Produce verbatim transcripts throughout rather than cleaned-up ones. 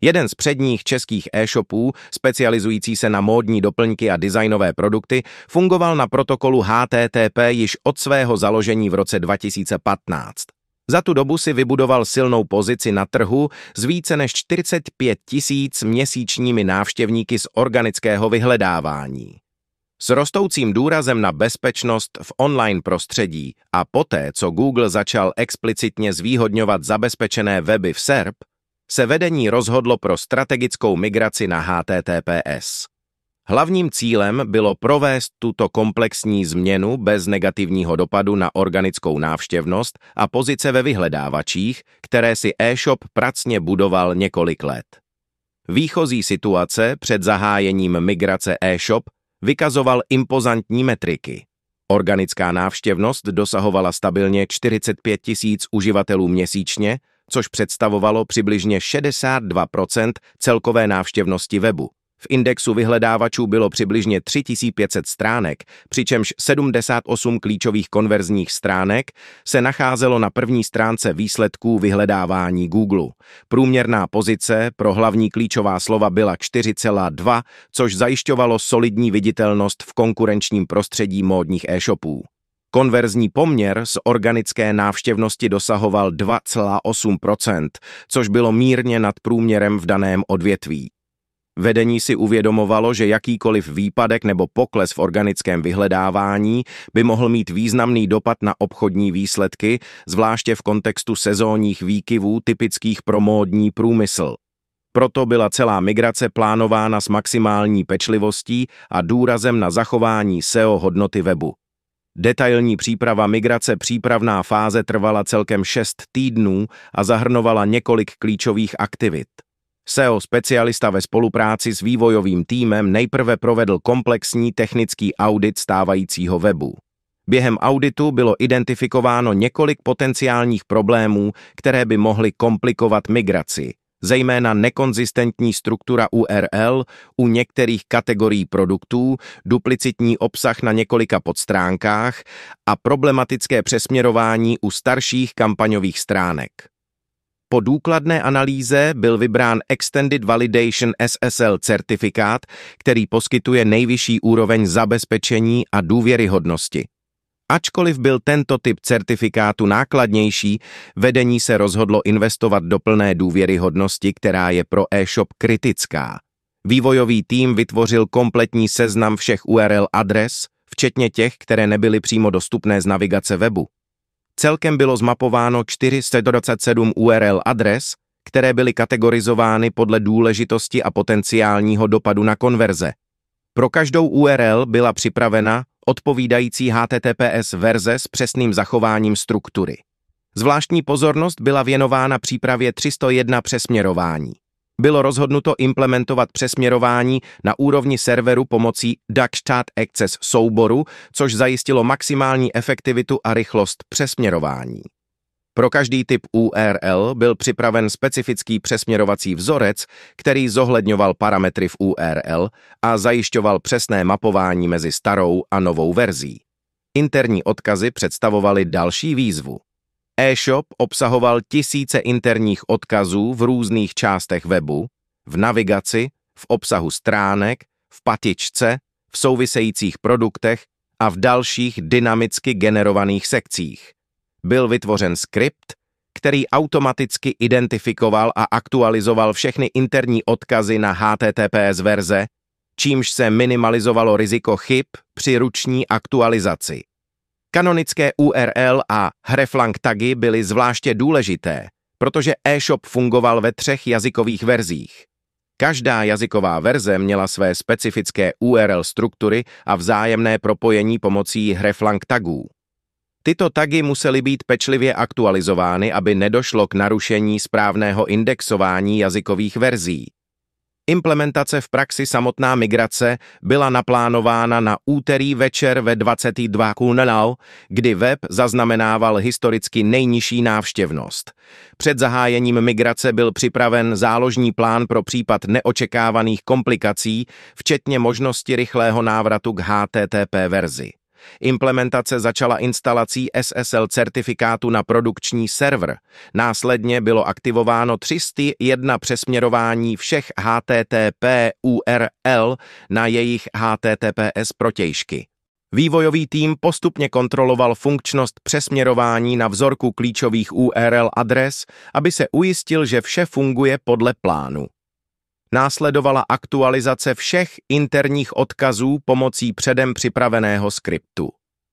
Jeden z předních českých e-shopů, specializující se na módní doplňky a designové produkty, fungoval na protokolu H T T P již od svého založení v roce dva tisíce patnáct. Za tu dobu si vybudoval silnou pozici na trhu s více než čtyřicet pět tisíc měsíčními návštěvníky z organického vyhledávání. S rostoucím důrazem na bezpečnost v online prostředí a poté, co Google začal explicitně zvýhodňovat zabezpečené weby v S E R P, se vedení rozhodlo pro strategickou migraci na H T T P S. Hlavním cílem bylo provést tuto komplexní změnu bez negativního dopadu na organickou návštěvnost a pozice ve vyhledávačích, které si e-shop pracně budoval několik let. Výchozí situace před zahájením migrace e-shop vykazoval impozantní metriky. Organická návštěvnost dosahovala stabilně čtyřicet pět tisíc uživatelů měsíčně, což představovalo přibližně šedesát dva procent celkové návštěvnosti webu. V indexu vyhledávačů bylo přibližně tři tisíce pět set stránek, přičemž sedmdesát osm klíčových konverzních stránek se nacházelo na první stránce výsledků vyhledávání Google. Průměrná pozice pro hlavní klíčová slova byla čtyři celá dva, což zajišťovalo solidní viditelnost v konkurenčním prostředí módních e-shopů. Konverzní poměr z organické návštěvnosti dosahoval dva celá osm procenta, což bylo mírně nad průměrem v daném odvětví. Vedení si uvědomovalo, že jakýkoliv výpadek nebo pokles v organickém vyhledávání by mohl mít významný dopad na obchodní výsledky, zvláště v kontextu sezónních výkyvů typických pro módní průmysl. Proto byla celá migrace plánována s maximální pečlivostí a důrazem na zachování S E O hodnoty webu. Detailní příprava migrace přípravná fáze trvala celkem šest týdnů a zahrnovala několik klíčových aktivit. S E O specialista ve spolupráci s vývojovým týmem nejprve provedl komplexní technický audit stávajícího webu. Během auditu bylo identifikováno několik potenciálních problémů, které by mohly komplikovat migraci, zejména nekonzistentní struktura U R L u některých kategorií produktů, duplicitní obsah na několika podstránkách a problematické přesměrování u starších kampaňových stránek. Po důkladné analýze byl vybrán Extended Validation S S L certifikát, který poskytuje nejvyšší úroveň zabezpečení a důvěryhodnosti. Ačkoliv byl tento typ certifikátu nákladnější, vedení se rozhodlo investovat do plné důvěryhodnosti, která je pro e-shop kritická. Vývojový tým vytvořil kompletní seznam všech U R L adres, včetně těch, které nebyly přímo dostupné z navigace webu. Celkem bylo zmapováno čtyři sta dvacet sedm U R L adres, které byly kategorizovány podle důležitosti a potenciálního dopadu na konverze. Pro každou U R L byla připravena odpovídající H T T P S verze s přesným zachováním struktury. Zvláštní pozornost byla věnována přípravě tři sta jedna přesměrování. Bylo rozhodnuto implementovat přesměrování na úrovni serveru pomocí DuckStat Access souboru, což zajistilo maximální efektivitu a rychlost přesměrování. Pro každý typ U R L byl připraven specifický přesměrovací vzorec, který zohledňoval parametry v U R L a zajišťoval přesné mapování mezi starou a novou verzí. Interní odkazy představovaly další výzvu. E-shop obsahoval tisíce interních odkazů v různých částech webu, v navigaci, v obsahu stránek, v patičce, v souvisejících produktech a v dalších dynamicky generovaných sekcích. Byl vytvořen skript, který automaticky identifikoval a aktualizoval všechny interní odkazy na H T T P S verze, čímž se minimalizovalo riziko chyb při ruční aktualizaci. Kanonické U R L a hreflang tagy byly zvláště důležité, protože e-shop fungoval ve třech jazykových verzích. Každá jazyková verze měla své specifické U R L struktury a vzájemné propojení pomocí hreflang tagů. Tyto tagy musely být pečlivě aktualizovány, aby nedošlo k narušení správného indexování jazykových verzí. Implementace v praxi samotná migrace byla naplánována na úterý večer ve dvacet dva hodin, kdy web zaznamenával historicky nejnižší návštěvnost. Před zahájením migrace byl připraven záložní plán pro případ neočekávaných komplikací, včetně možnosti rychlého návratu k H T T P verzi. Implementace začala instalací S S L certifikátu na produkční server. Následně bylo aktivováno tři sta jedna přesměrování všech H T T P U R L na jejich H T T P S protějšky. Vývojový tým postupně kontroloval funkčnost přesměrování na vzorku klíčových U R L adres, aby se ujistil, že vše funguje podle plánu. Následovala aktualizace všech interních odkazů pomocí předem připraveného skriptu.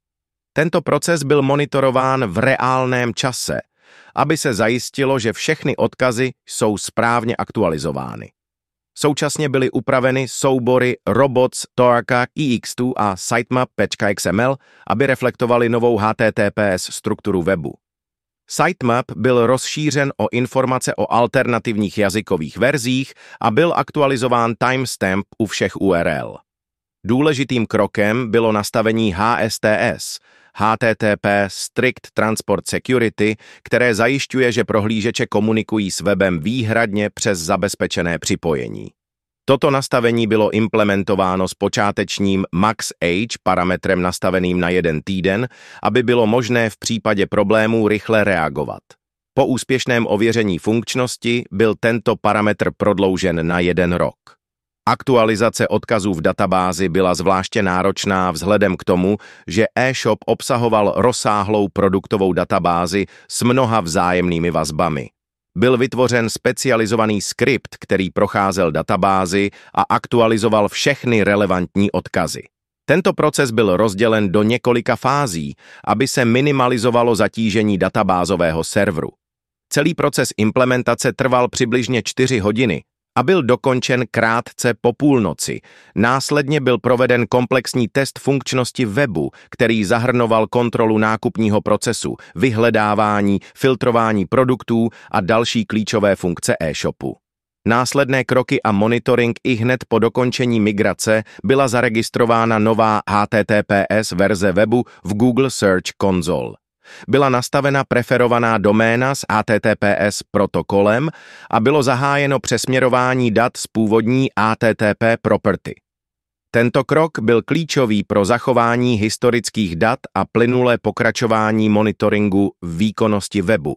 Tento proces byl monitorován v reálném čase, aby se zajistilo, že všechny odkazy jsou správně aktualizovány. Současně byly upraveny soubory Robots, Torka, E X dva a Sitemap.xml, aby reflektovaly novou H T T P S strukturu webu. Sitemap byl rozšířen o informace o alternativních jazykových verzích a byl aktualizován timestamp u všech U R L. Důležitým krokem bylo nastavení H S T S, H T T P Strict Transport Security, které zajišťuje, že prohlížeče komunikují s webem výhradně přes zabezpečené připojení. Toto nastavení bylo implementováno s počátečním max age parametrem nastaveným na jeden týden, aby bylo možné v případě problémů rychle reagovat. Po úspěšném ověření funkčnosti byl tento parametr prodloužen na jeden rok. Aktualizace odkazů v databázi byla zvláště náročná vzhledem k tomu, že e-shop obsahoval rozsáhlou produktovou databázi s mnoha vzájemnými vazbami. Byl vytvořen specializovaný skript, který procházel databázi a aktualizoval všechny relevantní odkazy. Tento proces byl rozdělen do několika fází, aby se minimalizovalo zatížení databázového serveru. Celý proces implementace trval přibližně čtyři hodiny a byl dokončen krátce po půlnoci. Následně byl proveden komplexní test funkčnosti webu, který zahrnoval kontrolu nákupního procesu, vyhledávání, filtrování produktů a další klíčové funkce e-shopu. Následné kroky a monitoring ihned po dokončení migrace byla zaregistrována nová H T T P S verze webu v Google Search Console. Byla nastavena preferovaná doména s H T T P S protokolem a bylo zahájeno přesměrování dat z původní H T T P property. Tento krok byl klíčový pro zachování historických dat a plynulé pokračování monitoringu výkonnosti webu.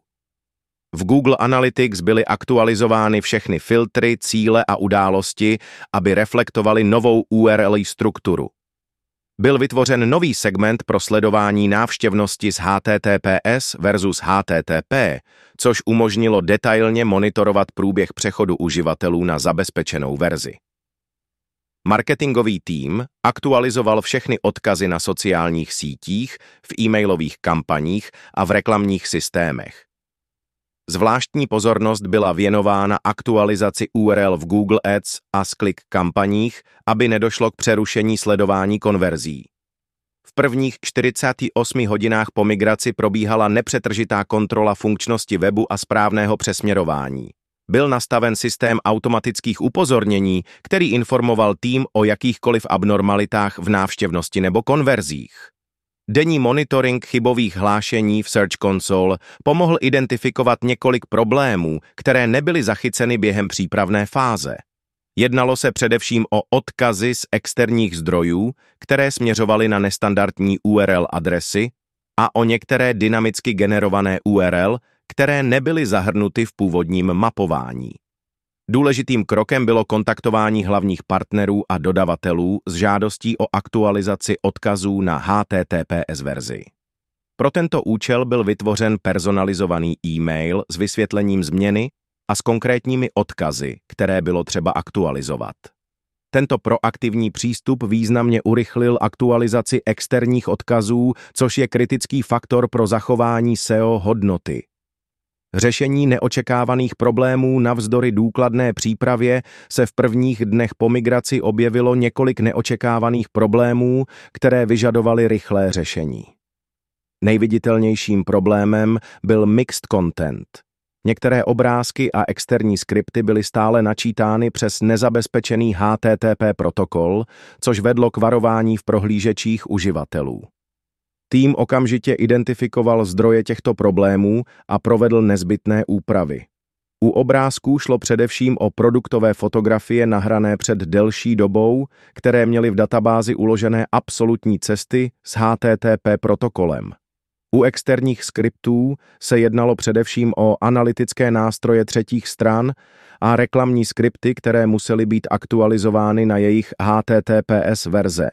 V Google Analytics byly aktualizovány všechny filtry, cíle a události, aby reflektovaly novou U R L strukturu. Byl vytvořen nový segment pro sledování návštěvnosti z H T T P S versus H T T P, což umožnilo detailně monitorovat průběh přechodu uživatelů na zabezpečenou verzi. Marketingový tým aktualizoval všechny odkazy na sociálních sítích, v e-mailových kampaních a v reklamních systémech. Zvláštní pozornost byla věnována aktualizaci U R L v Google Ads a s-click kampaních, aby nedošlo k přerušení sledování konverzí. V prvních čtyřiceti osmi hodinách po migraci probíhala nepřetržitá kontrola funkčnosti webu a správného přesměrování. Byl nastaven systém automatických upozornění, který informoval tým o jakýchkoliv abnormalitách v návštěvnosti nebo konverzích. Denní monitoring chybových hlášení v Search Console pomohl identifikovat několik problémů, které nebyly zachyceny během přípravné fáze. Jednalo se především o odkazy z externích zdrojů, které směřovaly na nestandardní U R L adresy, a o některé dynamicky generované U R L, které nebyly zahrnuty v původním mapování. Důležitým krokem bylo kontaktování hlavních partnerů a dodavatelů s žádostí o aktualizaci odkazů na H T T P S verzi. Pro tento účel byl vytvořen personalizovaný e-mail s vysvětlením změny a s konkrétními odkazy, které bylo třeba aktualizovat. Tento proaktivní přístup významně urychlil aktualizaci externích odkazů, což je kritický faktor pro zachování S E O hodnoty. Řešení neočekávaných problémů navzdory důkladné přípravě se v prvních dnech po migraci objevilo několik neočekávaných problémů, které vyžadovaly rychlé řešení. Nejviditelnějším problémem byl mixed content. Některé obrázky a externí skripty byly stále načítány přes nezabezpečený H T T P protokol, což vedlo k varování v prohlížečích uživatelů. Tým okamžitě identifikoval zdroje těchto problémů a provedl nezbytné úpravy. U obrázků šlo především o produktové fotografie nahrané před delší dobou, které měly v databázi uložené absolutní cesty s H T T P protokolem. U externích skriptů se jednalo především o analytické nástroje třetích stran a reklamní skripty, které musely být aktualizovány na jejich H T T P S verze.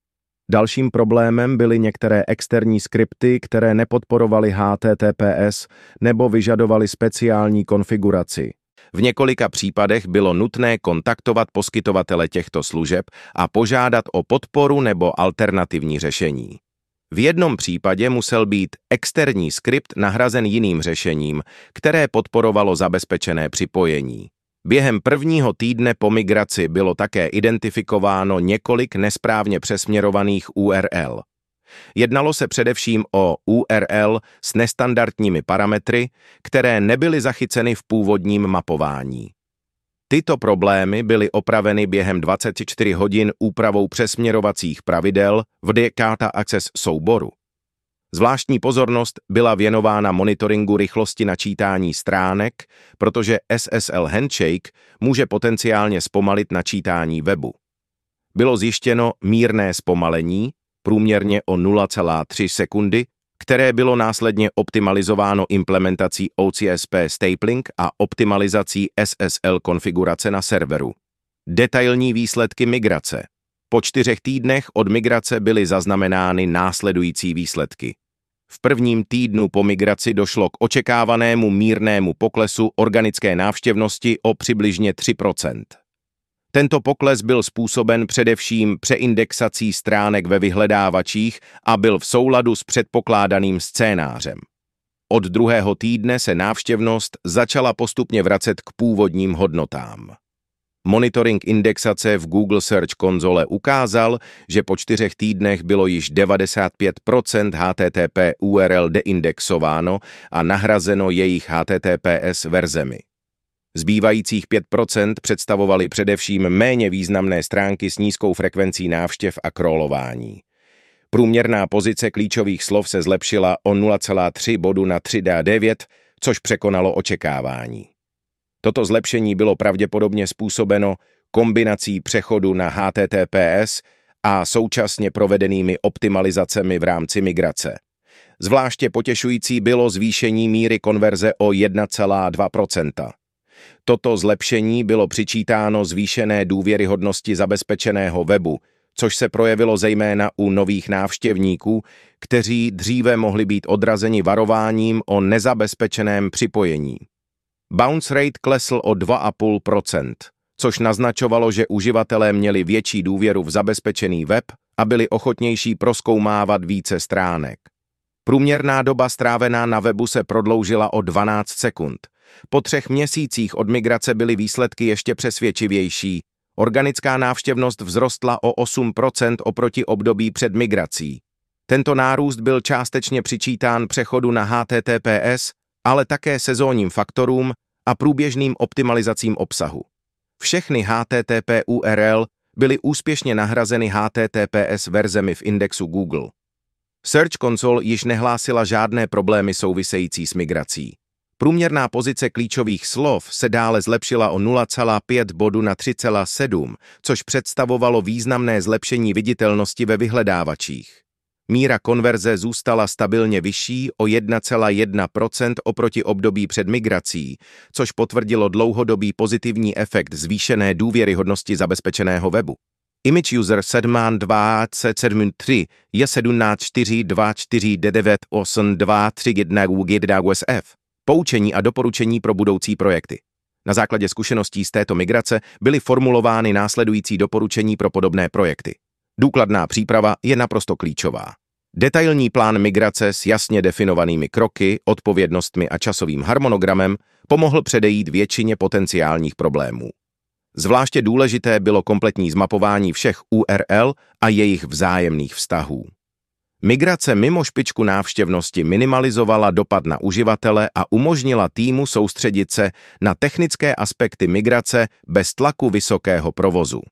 Dalším problémem byly některé externí skripty, které nepodporovaly H T T P S nebo vyžadovaly speciální konfiguraci. V několika případech bylo nutné kontaktovat poskytovatele těchto služeb a požádat o podporu nebo alternativní řešení. V jednom případě musel být externí skript nahrazen jiným řešením, které podporovalo zabezpečené připojení. Během prvního týdne po migraci bylo také identifikováno několik nesprávně přesměrovaných U R L. Jednalo se především o U R L s nestandardními parametry, které nebyly zachyceny v původním mapování. Tyto problémy byly opraveny během dvaceti čtyř hodin úpravou přesměrovacích pravidel v Data Access souboru. Zvláštní pozornost byla věnována monitoringu rychlosti načítání stránek, protože S S L Handshake může potenciálně zpomalit načítání webu. Bylo zjištěno mírné zpomalení, průměrně o nula celá tři sekundy, které bylo následně optimalizováno implementací O C S P stapling a optimalizací S S L konfigurace na serveru. Detailní výsledky migrace. Po čtyřech týdnech od migrace byly zaznamenány následující výsledky. V prvním týdnu po migraci došlo k očekávanému mírnému poklesu organické návštěvnosti o přibližně tři procenta. Tento pokles byl způsoben především přeindexací stránek ve vyhledávačích a byl v souladu s předpokládaným scénářem. Od druhého týdne se návštěvnost začala postupně vracet k původním hodnotám. Monitoring indexace v Google Search konzole ukázal, že po čtyřech týdnech bylo již devadesát pět procent H T T P U R L deindexováno a nahrazeno jejich H T T P S verzemi. Zbývajících pět procent představovaly především méně významné stránky s nízkou frekvencí návštěv a crawlování. Průměrná pozice klíčových slov se zlepšila o nula celá tři bodu na tři D devět, což překonalo očekávání. Toto zlepšení bylo pravděpodobně způsobeno kombinací přechodu na H T T P S a současně provedenými optimalizacemi v rámci migrace. Zvláště potěšující bylo zvýšení míry konverze o jedna celá dva procenta. Toto zlepšení bylo přičítáno zvýšené důvěryhodnosti zabezpečeného webu, což se projevilo zejména u nových návštěvníků, kteří dříve mohli být odrazeni varováním o nezabezpečeném připojení. Bounce rate klesl o dva celá pět procenta, což naznačovalo, že uživatelé měli větší důvěru v zabezpečený web a byli ochotnější prozkoumávat více stránek. Průměrná doba strávená na webu se prodloužila o dvanáct sekund. Po třech měsících od migrace byly výsledky ještě přesvědčivější. Organická návštěvnost vzrostla o osm procent oproti období před migrací. Tento nárůst byl částečně přičítán přechodu na H T T P S, ale také sezónním faktorům a průběžným optimalizacím obsahu. Všechny H T T P U R L byly úspěšně nahrazeny H T T P S verzemi v indexu Google. Search Console již nehlásila žádné problémy související s migrací. Průměrná pozice klíčových slov se dále zlepšila o nula celá pět bodu na tři celá sedm, což představovalo významné zlepšení viditelnosti ve vyhledávačích. Míra konverze zůstala stabilně vyšší o jedna celá jedna procenta oproti období před migrací, což potvrdilo dlouhodobý pozitivní efekt zvýšené důvěryhodnosti zabezpečeného webu. Image user sedm dva sedm tři je sedmnáct čtyři dva čtyři devět osm dva tři jedna jedna U S F. Poučení a doporučení pro budoucí projekty. Na základě zkušeností z této migrace byly formulovány následující doporučení pro podobné projekty. Důkladná příprava je naprosto klíčová. Detailní plán migrace s jasně definovanými kroky, odpovědnostmi a časovým harmonogramem pomohl předejít většině potenciálních problémů. Zvláště důležité bylo kompletní zmapování všech U R L a jejich vzájemných vztahů. Migrace mimo špičku návštěvnosti minimalizovala dopad na uživatele a umožnila týmu soustředit se na technické aspekty migrace bez tlaku vysokého provozu.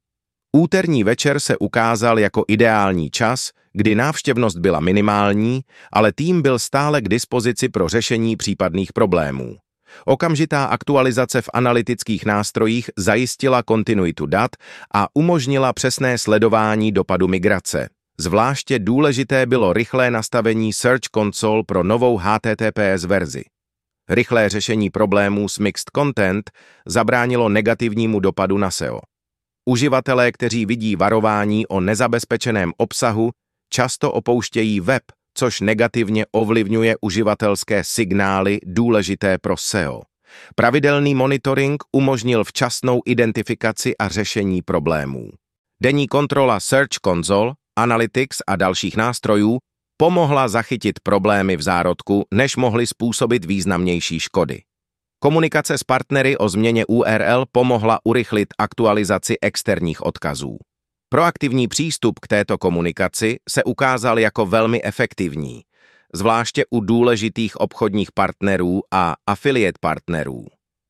Úterní večer se ukázal jako ideální čas, kdy návštěvnost byla minimální, ale tým byl stále k dispozici pro řešení případných problémů. Okamžitá aktualizace v analytických nástrojích zajistila kontinuitu dat a umožnila přesné sledování dopadu migrace. Zvláště důležité bylo rychlé nastavení Search Console pro novou H T T P S verzi. Rychlé řešení problémů s mixed content zabránilo negativnímu dopadu na S E O. Uživatelé, kteří vidí varování o nezabezpečeném obsahu, často opouštějí web, což negativně ovlivňuje uživatelské signály důležité pro S E O. Pravidelný monitoring umožnil včasnou identifikaci a řešení problémů. Denní kontrola Search Console, Analytics a dalších nástrojů pomohla zachytit problémy v zárodku, než mohly způsobit významnější škody. Komunikace s partnery o změně U R L pomohla urychlit aktualizaci externích odkazů. Proaktivní přístup k této komunikaci se ukázal jako velmi efektivní, zvláště u důležitých obchodních partnerů a affiliate partnerů.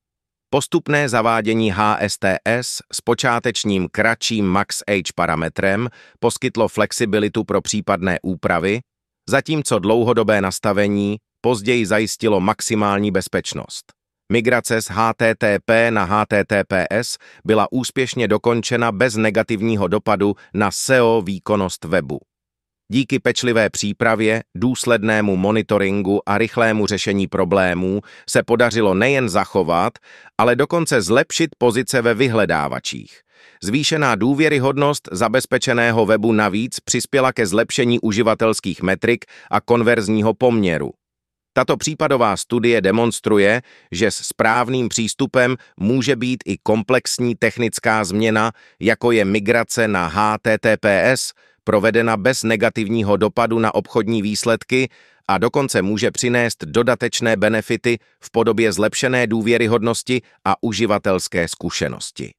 Postupné zavádění H S T S s počátečním kratším max age parametrem poskytlo flexibilitu pro případné úpravy, zatímco dlouhodobé nastavení později zajistilo maximální bezpečnost. Migrace z H T T P na H T T P S byla úspěšně dokončena bez negativního dopadu na S E O výkonnost webu. Díky pečlivé přípravě, důslednému monitoringu a rychlému řešení problémů se podařilo nejen zachovat, ale dokonce zlepšit pozice ve vyhledávačích. Zvýšená důvěryhodnost zabezpečeného webu navíc přispěla ke zlepšení uživatelských metrik a konverzního poměru. Tato případová studie demonstruje, že s správným přístupem může být i komplexní technická změna, jako je migrace na H T T P S, provedena bez negativního dopadu na obchodní výsledky a dokonce může přinést dodatečné benefity v podobě zlepšené důvěryhodnosti a uživatelské zkušenosti.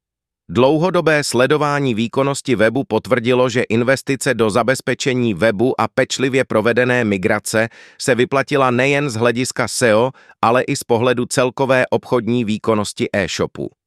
Dlouhodobé sledování výkonnosti webu potvrdilo, že investice do zabezpečení webu a pečlivě provedené migrace se vyplatila nejen z hlediska S E O, ale i z pohledu celkové obchodní výkonnosti e-shopu.